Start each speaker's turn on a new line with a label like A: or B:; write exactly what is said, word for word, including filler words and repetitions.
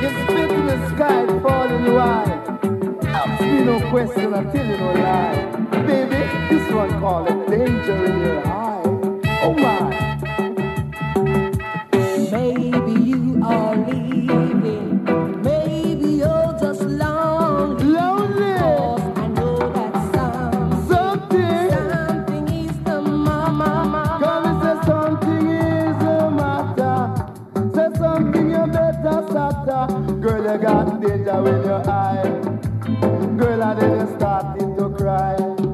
A: You spit in the sky, falling wide. Ask me no question, I tell you no lie. Baby, this one called a danger in your eye. Oh my.
B: Maybe you are leaving. Maybe you're just lonely.
A: Lonely.
B: 'Cause I know that something,
A: Something.
B: something is the mama.
A: Girl, you say something is the matter. Say something you better stop. Girl, you got danger in your eye. Girl, and then you started to cry.